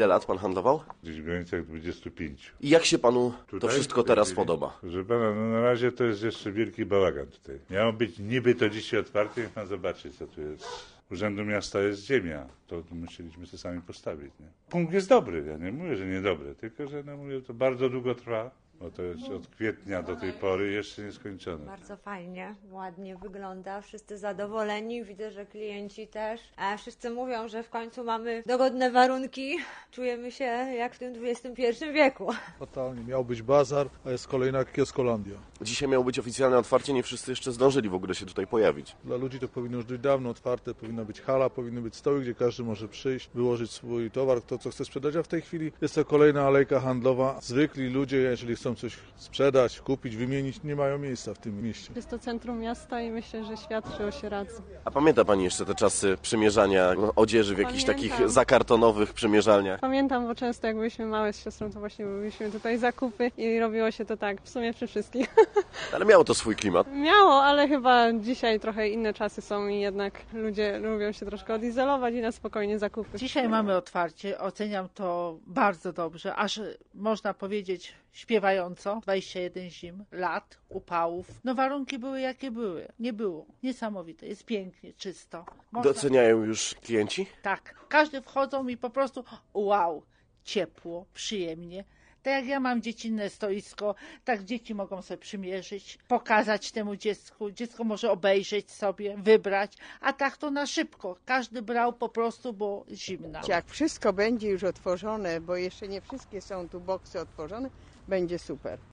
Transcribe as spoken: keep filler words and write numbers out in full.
Ile lat pan handlował? Gdzieś w granicach dwudziestu pięciu. I jak się panu to Tutaj? wszystko teraz podoba? Proszę pana, no na razie to jest jeszcze wielki bałagan tutaj. Miało być niby to dzisiaj otwarte, niech pan zobaczy, co tu jest. Urzędu Miasta jest ziemia, to musieliśmy sobie sami postawić. Nie? Punkt jest dobry, ja nie mówię, że niedobry, tylko że no mówię, to bardzo długo trwa, bo to jest od kwietnia do tej pory jeszcze nieskończone. Bardzo fajnie, ładnie wygląda, wszyscy zadowoleni, widzę, że klienci też. A wszyscy mówią, że w końcu mamy dogodne warunki, czujemy się jak w tym dwudziestym pierwszym wieku. Totalnie, miał być bazar, a jest kolejna Kioskolandia. Dzisiaj miało być oficjalne otwarcie, nie wszyscy jeszcze zdążyli w ogóle się tutaj pojawić. Dla ludzi to powinno już być dawno otwarte, powinna być hala, powinny być stoły, gdzie każdy może przyjść, wyłożyć swój towar, to co chce sprzedać, a w tej chwili jest to kolejna alejka handlowa. Zwykli ludzie, jeżeli chcą coś sprzedać, kupić, wymienić, nie mają miejsca w tym mieście. Jest to centrum miasta i myślę, że świat przyjął się racji. A pamięta pani jeszcze te czasy przymierzania odzieży w jakichś Pamiętam. takich zakartonowych przymierzalniach? Pamiętam, bo często jak byliśmy małe z siostrą, to właśnie robiliśmy tutaj zakupy i robiło się to tak w sumie przy wszystkich. Ale miało to swój klimat. Miało, ale chyba dzisiaj trochę inne czasy są i jednak ludzie lubią się troszkę odizolować i na spokojnie zakupy. Dzisiaj mamy otwarcie, oceniam to bardzo dobrze, aż można powiedzieć śpiewająco. dwadzieścia jeden zim, lat, upałów. No warunki były jakie były. Nie było. Niesamowite. Jest pięknie, czysto. Można... Doceniają już klienci? Tak. Każdy wchodzą i po prostu wow, ciepło, przyjemnie. Tak jak ja mam dziecinne stoisko, tak dzieci mogą sobie przymierzyć, pokazać temu dziecku. Dziecko może obejrzeć sobie, wybrać, a tak to na szybko. Każdy brał po prostu, bo zimna. Jak wszystko będzie już otworzone, bo jeszcze nie wszystkie są tu boksy otworzone, będzie super.